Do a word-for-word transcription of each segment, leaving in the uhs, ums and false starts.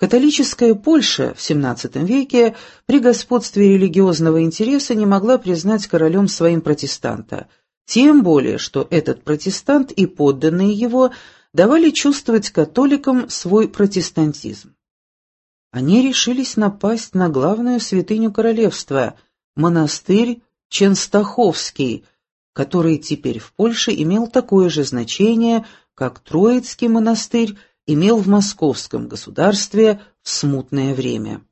Католическая Польша в семнадцатом веке при господстве религиозного интереса не могла признать королем своим протестанта, тем более, что этот протестант и подданные его давали чувствовать католикам свой протестантизм. Они решились напасть на главную святыню королевства – монастырь Ченстаховский, который теперь в Польше имел такое же значение, как Троицкий монастырь имел в Московском государстве в смутное время.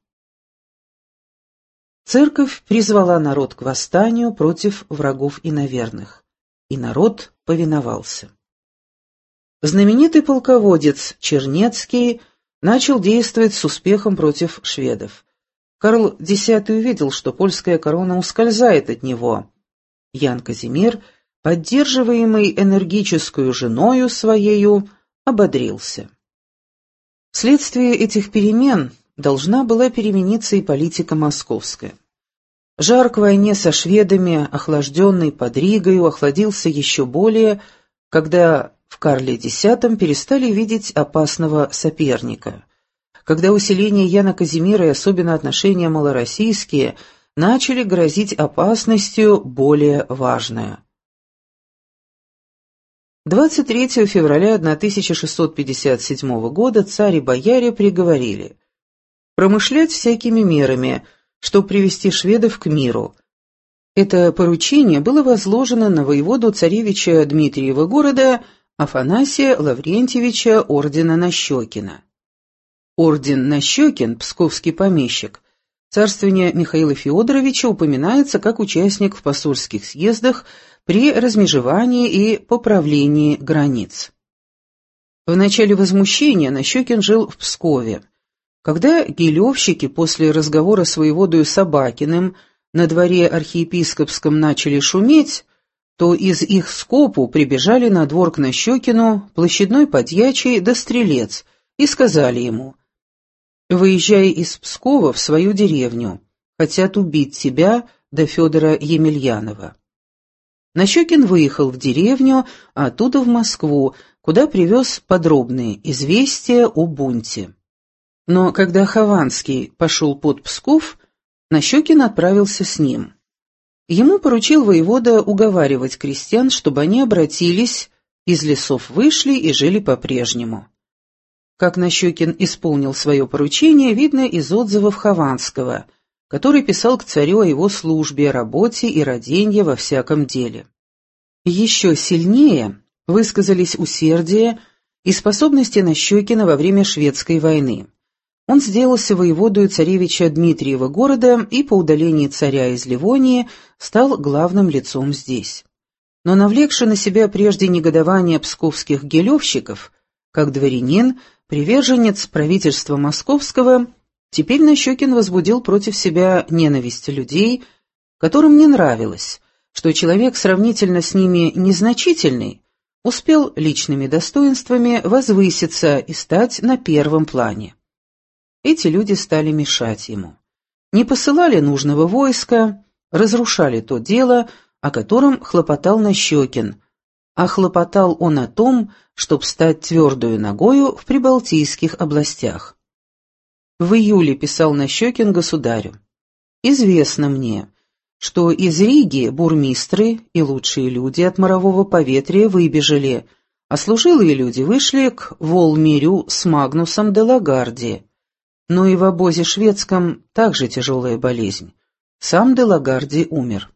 Церковь призвала народ к восстанию против врагов иноверных, и народ повиновался. Знаменитый полководец Чернецкий начал действовать с успехом против шведов. Карл Десятый увидел, что польская корона ускользает от него. Ян Казимир, поддерживаемый энергическую женою своею, ободрился. Вследствие этих перемен должна была перемениться и политика московская. Жар к войне со шведами, охлажденный под Ригою, охладился еще более, когда в Карле Десятом перестали видеть опасного соперника, когда усиление Яна Казимира и особенно отношения малороссийские начали грозить опасностью более важную. двадцать третьего февраля тысяча шестьсот пятьдесят седьмого года царь и бояре приговорили промышлять всякими мерами, чтобы привести шведов к миру. Это поручение было возложено на воеводу царевича Дмитриева города Афанасия Лаврентьевича ордена Нащекина. Орден Нащекин, псковский помещик, царствование Михаила Феодоровича упоминается как участник в посольских съездах при размежевании и поправлении границ. В начале возмущения Нащекин жил в Пскове. Когда гилевщики после разговора с воеводою Собакиным на дворе архиепископском начали шуметь, то из их скопу прибежали на двор к Нащекину площадной подьячий да стрелец и сказали ему: «Выезжай из Пскова в свою деревню, хотят убить тебя да Федора Емельянова». Нащекин выехал в деревню, а оттуда в Москву, куда привез подробные известия о бунте. Но когда Хованский пошел под Псков, Нащекин отправился с ним. Ему поручил воевода уговаривать крестьян, чтобы они обратились, из лесов вышли и жили по-прежнему. Как Нащекин исполнил свое поручение, видно из отзывов Хованского, который писал к царю о его службе, работе и раденье во всяком деле. Еще сильнее высказались усердие и способности Нащекина во время шведской войны. Он сделался воеводою царевича Дмитриева города и по удалении царя из Ливонии стал главным лицом здесь. Но навлекший на себя прежде негодование псковских гелевщиков, как дворянин, приверженец правительства московского, теперь Нащекин возбудил против себя ненависть людей, которым не нравилось, что человек сравнительно с ними незначительный успел личными достоинствами возвыситься и стать на первом плане. Эти люди стали мешать ему. Не посылали нужного войска, разрушали то дело, о котором хлопотал Нащекин, а хлопотал он о том, чтобы стать твердою ногою в прибалтийских областях. В июле писал Нащекин государю: «Известно мне, что из Риги бурмистры и лучшие люди от морового поветрия выбежали, а служилые люди вышли к Волмирю с Магнусом де Лагарди. Но и в обозе шведском также тяжелая болезнь. Сам де Лагарди умер».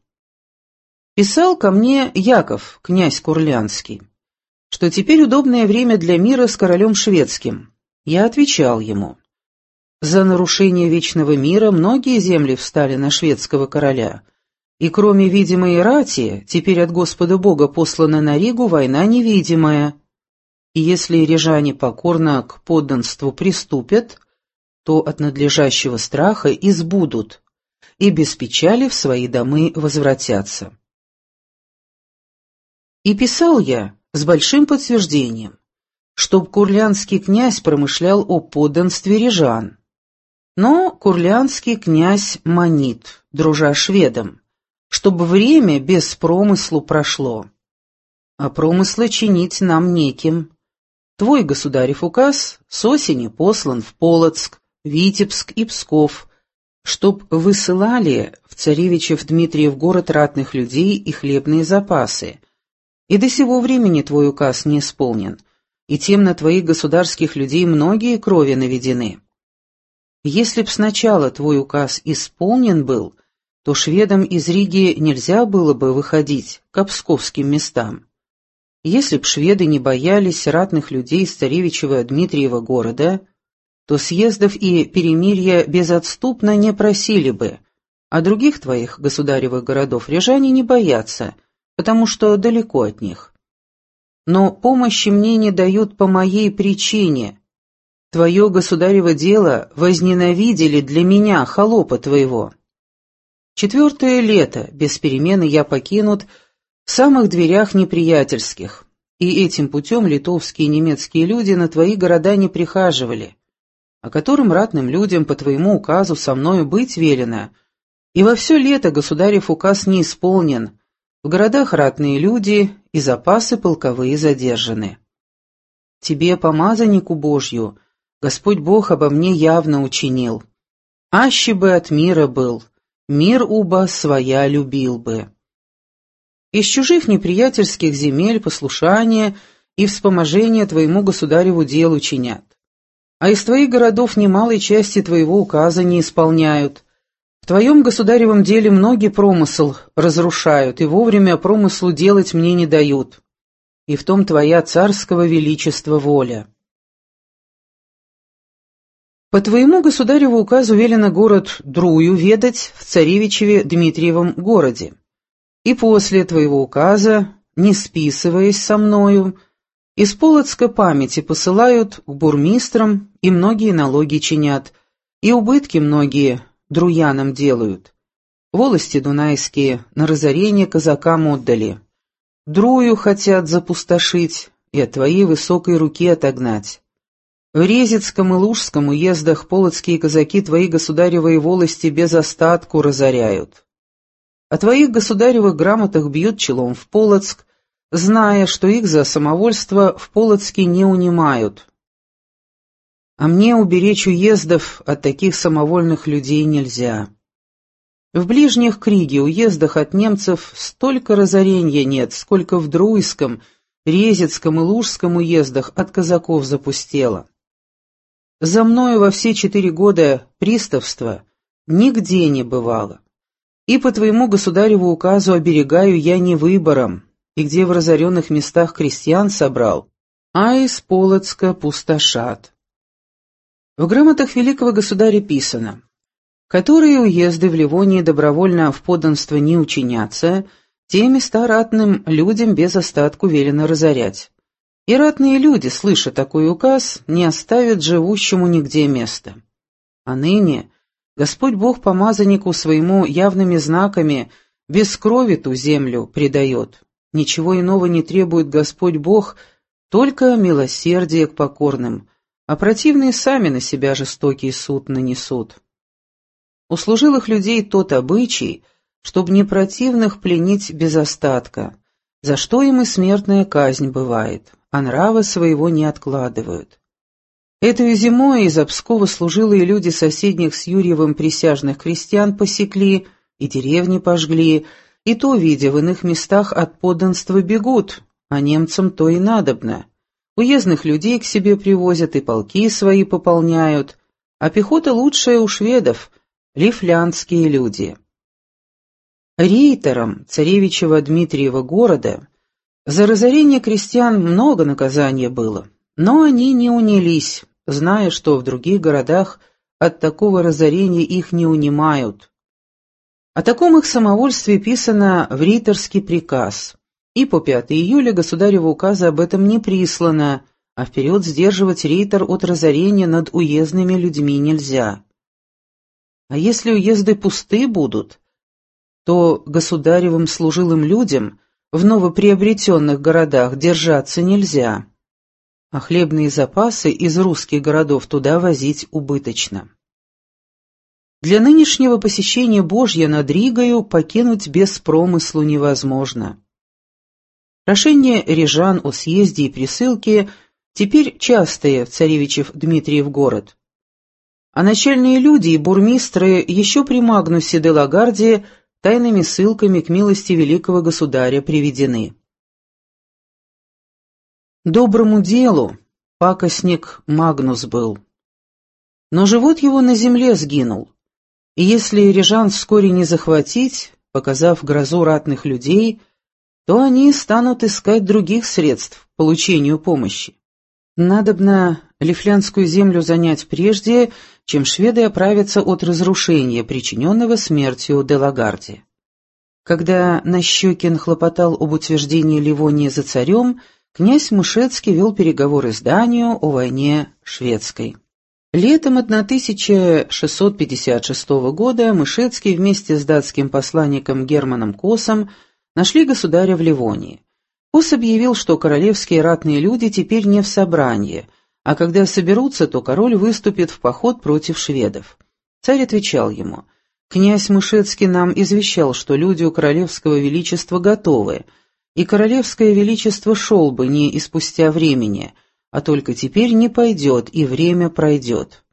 Писал ко мне Яков, князь Курлянский, что теперь удобное время для мира с королем шведским. Я отвечал ему: «За нарушение вечного мира многие земли встали на шведского короля, и кроме видимой рати, теперь от Господа Бога послана на Ригу война невидимая. И если рижане покорно к подданству приступят, то от надлежащего страха избудут, и без печали в свои домы возвратятся». И писал я с большим подтверждением, чтоб курлянский князь промышлял о подданстве рижан. Но курлянский князь манит, дружа шведам, чтобы время без промыслу прошло. А промысла чинить нам неким. Твой государев указ с осени послан в Полоцк, Витебск и Псков, чтоб высылали в царевичев Дмитриев город ратных людей и хлебные запасы. И до сего времени твой указ не исполнен, и тем на твоих государских людей многие крови наведены. Если б сначала твой указ исполнен был, то шведам из Риги нельзя было бы выходить к псковским местам. Если б шведы не боялись ратных людей из царевичева Дмитриева города, то съездов и перемирия безотступно не просили бы, а других твоих государевых городов рижане не боятся, потому что далеко от них. Но помощи мне не дают по моей причине. Твое государево дело возненавидели для меня, холопа твоего. Четвертое лето, без перемены я покинут в самых дверях неприятельских, и этим путем литовские и немецкие люди на твои города не прихаживали, о котором ратным людям по твоему указу со мною быть велено, и во все лето государев указ не исполнен, в городах ратные люди и запасы полковые задержаны. Тебе, помазаннику Божью, Господь Бог обо мне явно учинил. Аще бы от мира был, мир уба своя любил бы. Из чужих неприятельских земель послушание и вспоможение твоему государеву делу чинят. А из твоих городов немалой части твоего указа не исполняют. В твоем государевом деле многие промысл разрушают, и вовремя промыслу делать мне не дают. И в том твоя царского величества воля. По твоему государеву указу велено город Друю ведать в царевичеве Дмитриевом городе. И после твоего указа, не списываясь со мною, из Полоцка памяти посылают к бурмистрам, и многие налоги чинят, и убытки многие друянам делают. Волости дунайские на разорение казакам отдали. Друю хотят запустошить и от твоей высокой руки отогнать. В Резецком и Лужском уездах полоцкие казаки твои государевые волости без остатку разоряют. О твоих государевых грамотах бьют челом в Полоцк, зная, что их за самовольство в Полоцке не унимают. А мне уберечь уездов от таких самовольных людей нельзя. В ближних к Риге уездах от немцев столько разорения нет, сколько в Друйском, Резецком и Лужском уездах от казаков запустело. За мною во все четыре года приставства нигде не бывало. И по твоему государеву указу оберегаю я не выбором, и где в разоренных местах крестьян собрал, а из Полоцка пустошат. В грамотах великого государя писано: которые уезды в Ливонии добровольно в подданство не учинятся, те места ратным людям без остатку велено разорять. И ратные люди, слыша такой указ, не оставят живущему нигде места. А ныне Господь Бог помазаннику своему явными знаками без крови ту землю предает. Ничего иного не требует Господь Бог, только милосердие к покорным, а противные сами на себя жестокий суд нанесут. У служилых людей тот обычай, чтоб не противных пленить без остатка, за что им и смертная казнь бывает, а нрава своего не откладывают. Этой зимой из Пскова служилые люди соседних с Юрьевым присяжных крестьян посекли и деревни пожгли, и то, видя, в иных местах от подданства бегут, а немцам то и надобно. Уездных людей к себе привозят и полки свои пополняют, а пехота лучшая у шведов, лифлянские люди. Рейтерам царевичева Дмитриева города за разорение крестьян много наказания было, но они не унились, зная, что в других городах от такого разорения их не унимают. О таком их самовольстве писано в рейтерский приказ, и по пятого июля государева указа об этом не прислано, а вперед сдерживать рейтер от разорения над уездными людьми нельзя. А если уезды пусты будут, то государевым служилым людям в новоприобретенных городах держаться нельзя, а хлебные запасы из русских городов туда возить убыточно. Для нынешнего посещения Божья над Ригою покинуть без промыслу невозможно. Прошение рижан о съезде и присылке теперь частые в царевичев Дмитриев город. а начальные люди и бурмистры еще при Магнусе де Лагарде тайными ссылками к милости великого государя приведены. Доброму делу пакостник Магнус был, но живот его на земле сгинул, и если Рижан вскоре не захватить, показав грозу ратных людей, то они станут искать других средств к получению помощи. Надобно Лифлянскую землю занять прежде, чем шведы оправятся от разрушения, причиненного смертью де Лагарде. Когда Нащекин хлопотал об утверждении Ливонии за царем, князь Мышецкий вел переговоры с Данией о войне шведской. Летом тысяча шестьсот пятьдесят шестого года Мышецкий вместе с датским посланником Германом Косом нашли государя в Ливонии. Кос объявил, что королевские ратные люди теперь не в собрании, а когда соберутся, то король выступит в поход против шведов. Царь отвечал ему: «Князь Мышецкий нам извещал, что люди у королевского величества готовы, и королевское величество шел бы не и спустя времени, а только теперь не пойдет, и время пройдет».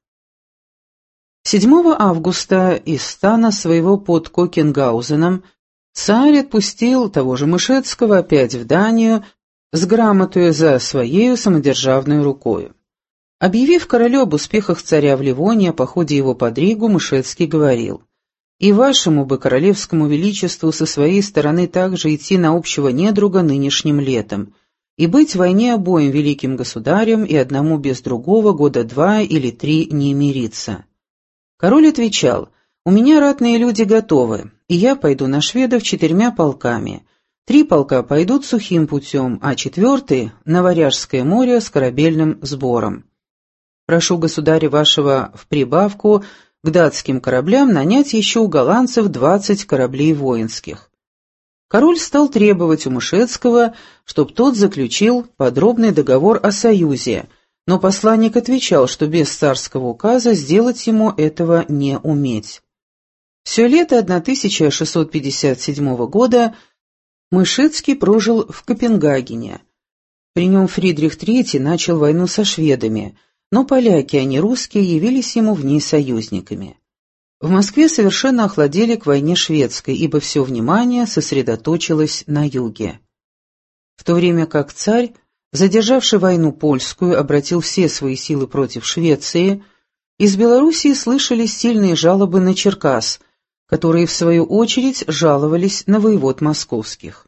седьмого августа из стана своего под Кокенгаузеном царь отпустил того же Мышецкого опять в Данию с грамотою за своею самодержавную рукою. Объявив королю об успехах царя в Ливонии, о походе его под Ригу, Мышецкий говорил: «И вашему бы королевскому величеству со своей стороны также идти на общего недруга нынешним летом, и быть в войне обоим великим государям и одному без другого года два или три не мириться». Король отвечал: «У меня ратные люди готовы, и я пойду на шведов четырьмя полками. Три полка пойдут сухим путем, а четвертый — на Варяжское море с корабельным сбором. Прошу государя вашего в прибавку к датским кораблям нанять еще у голландцев двадцать кораблей воинских». Король стал требовать у Мышецкого, чтоб тот заключил подробный договор о союзе, но посланник отвечал, что без царского указа сделать ему этого не уметь. Все лето тысяча шестьсот пятьдесят седьмого года Мышецкий прожил в Копенгагене. При нем Фридрих третий начал войну со шведами, но поляки, а не русские, явились ему в ней союзниками. В Москве совершенно охладели к войне шведской, ибо все внимание сосредоточилось на юге. В то время как царь, задержавший войну польскую, обратил все свои силы против Швеции, из Белоруссии слышались сильные жалобы на Черкас, которые, в свою очередь, жаловались на воевод московских.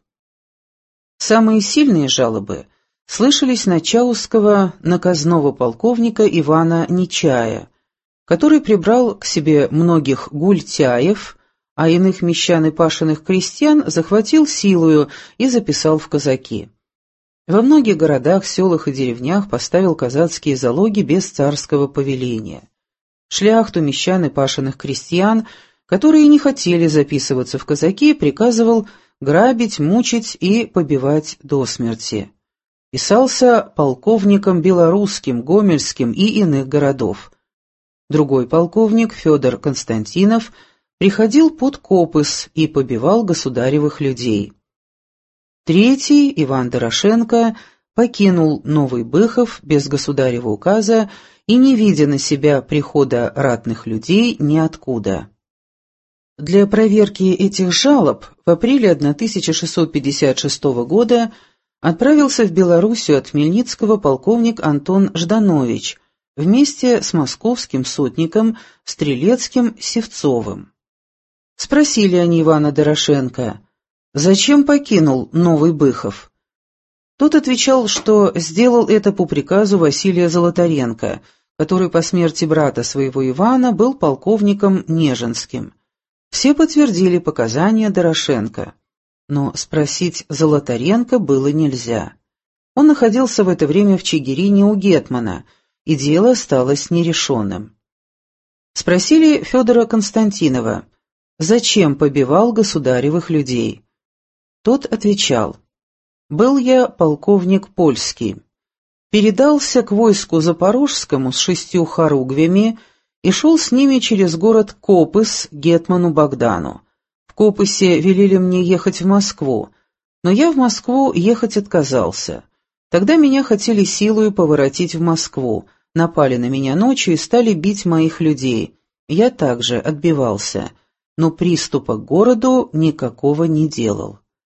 Самые сильные жалобы слышались на чаусского наказного полковника Ивана Нечая, который прибрал к себе многих гультяев, а иных мещан и пашенных крестьян захватил силою и записал в казаки. Во многих городах, селах и деревнях поставил казацкие залоги без царского повеления. Шляхту, мещан и пашенных крестьян, которые не хотели записываться в казаки, приказывал грабить, мучить и побивать до смерти. Писался полковником белорусским, гомельским и иных городов. Другой полковник, Федор Константинов, приходил под Копыс и побивал государевых людей. Третий, Иван Дорошенко, покинул Новый Быхов без государева указа и не видя на себя прихода ратных людей ниоткуда. Для проверки этих жалоб в апреле тысяча шестьсот пятьдесят шестого года отправился в Белоруссию от Хмельницкого полковник Антон Жданович вместе с московским сотником Стрелецким Севцовым. Спросили они Ивана Дорошенко: «Зачем покинул Новый Быхов?» Тот отвечал, что сделал это по приказу Василия Золотаренко, который по смерти брата своего Ивана был полковником Нежинским. Все подтвердили показания Дорошенко, но спросить Золотаренко было нельзя. Он находился в это время в Чигирине у гетмана, и дело осталось нерешенным. Спросили Федора Константинова, зачем побивал государевых людей. Тот отвечал: «Был я полковник польский, передался к войску запорожскому с шестью хоругвями и шел с ними через город Копыс гетману Богдану. В Копысе велели мне ехать в Москву, но я в Москву ехать отказался. Тогда меня хотели силою поворотить в Москву, напали на меня ночью и стали бить моих людей. Я также отбивался, но приступа к городу никакого не делал.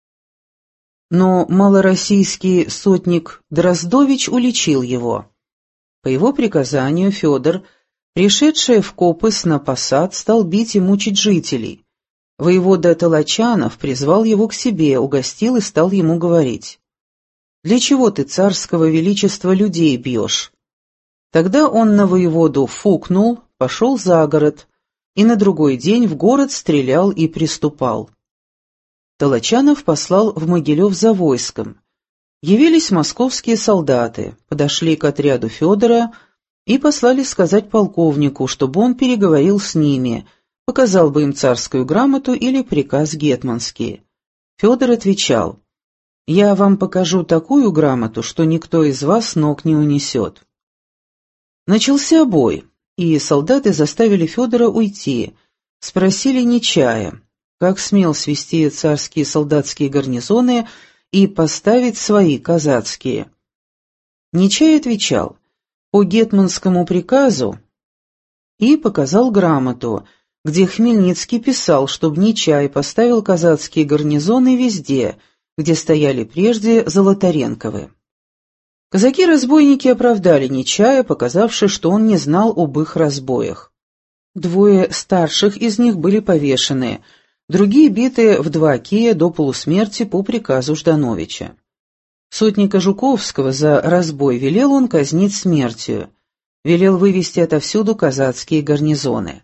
Но малороссийский сотник Дроздович уличил его. По его приказанию Федор, пришедший в Копыс на посад, стал бить и мучить жителей. Воевода Толочанов призвал его к себе, угостил и стал ему говорить: «Для чего ты царского величества людей бьешь?» Тогда он на воеводу фукнул, пошел за город, и на другой день в город стрелял и приступал. Толочанов послал в Могилев за войском. Явились московские солдаты, подошли к отряду Федора и послали сказать полковнику, чтобы он переговорил с ними, показал бы им царскую грамоту или приказ гетманский. Федор отвечал: «Я вам покажу такую грамоту, что никто из вас ног не унесет». Начался бой, и солдаты заставили Федора уйти, спросили Нечая, как смел свести царские солдатские гарнизоны и поставить свои казацкие. Нечай отвечал: «По гетманскому приказу», и показал грамоту, где Хмельницкий писал, чтобы Нечай поставил казацкие гарнизоны везде, где стояли прежде Золотаренковы. Казаки-разбойники оправдали Нечая, показавши, что он не знал об их разбоях. Двое старших из них были повешены, другие биты в два кия до полусмерти по приказу Ждановича. Сотника Жуковского за разбой велел он казнить смертью, велел вывести отовсюду казацкие гарнизоны.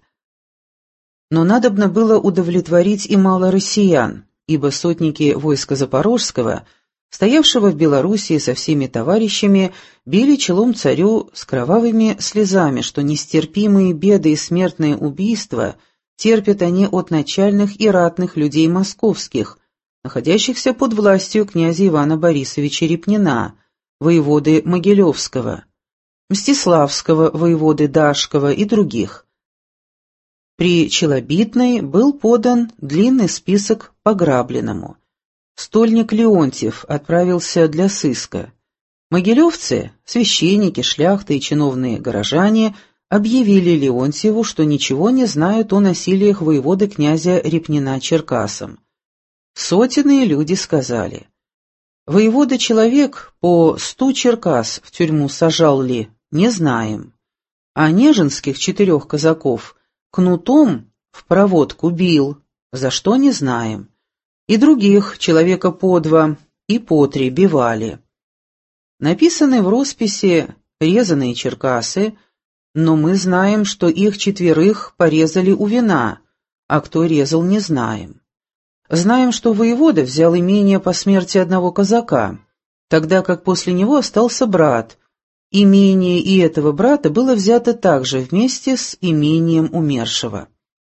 Но надобно было удовлетворить и мало россиян, ибо сотники войска Запорожского, стоявшего в Белоруссии со всеми товарищами, били челом царю с кровавыми слезами, что нестерпимые беды и смертные убийства терпят они от начальных и ратных людей московских, находящихся под властью князя Ивана Борисовича Репнина, воеводы Могилевского, Мстиславского, воеводы Дашкова и других. При Челобитной был подан длинный список пограбленному. Стольник Леонтьев отправился для сыска. Могилевцы, священники, шляхта и чиновные горожане объявили Леонтьеву, что ничего не знают о насилиях воеводы князя Репнина Черкасом. Сотенные люди сказали: «Воевода-человек по сто черкас в тюрьму сажал ли, не знаем, а нежинских четырех казаков кнутом в проводку бил, за что не знаем, и других человека по два и по три бивали». Написаны в росписи резаные черкасы, но мы знаем, что их четверых порезали у вина, а кто резал, не знаем. Знаем, что воевода взял имение по смерти одного казака, тогда как после него остался брат. Имение и этого брата было взято также вместе с имением умершего.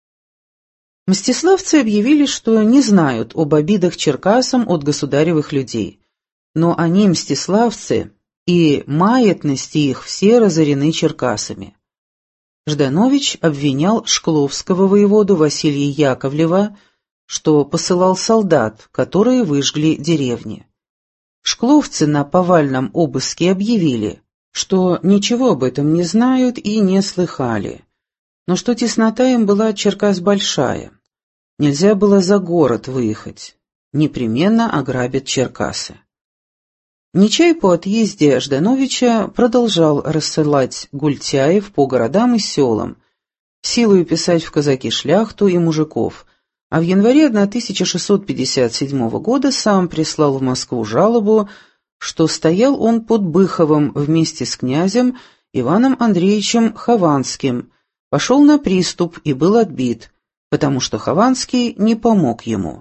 Мстиславцы объявили, что не знают об обидах черкасам от государевых людей, но они, мстиславцы, и маятности их все разорены черкасами. Жданович обвинял шкловского воеводу Василия Яковлева, что посылал солдат, которые выжгли деревни. Шкловцы на повальном обыске объявили, что ничего об этом не знают и не слыхали, но что теснота им была от Черкас большая. Нельзя было за город выехать, непременно ограбят Черкасы. Нечай по отъезде Ждановича продолжал рассылать гультяев по городам и селам, силою писать в казаки шляхту и мужиков, а в январе тысяча шестьсот пятьдесят седьмого года сам прислал в Москву жалобу, что стоял он под Быховом вместе с князем Иваном Андреевичем Хованским, пошел на приступ и был отбит, потому что Хованский не помог ему.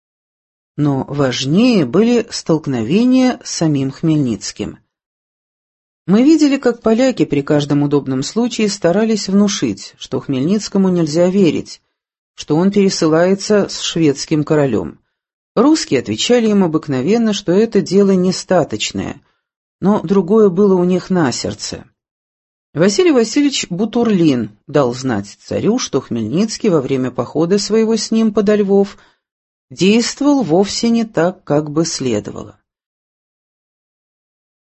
Но важнее были столкновения с самим Хмельницким. Мы видели, как поляки при каждом удобном случае старались внушить, что Хмельницкому нельзя верить, что он пересылается с шведским королем. Русские отвечали им обыкновенно, что это дело нестаточное, но другое было у них на сердце. Василий Васильевич Бутурлин дал знать царю, что Хмельницкий во время похода своего с ним подо Львов действовал вовсе не так, как бы следовало.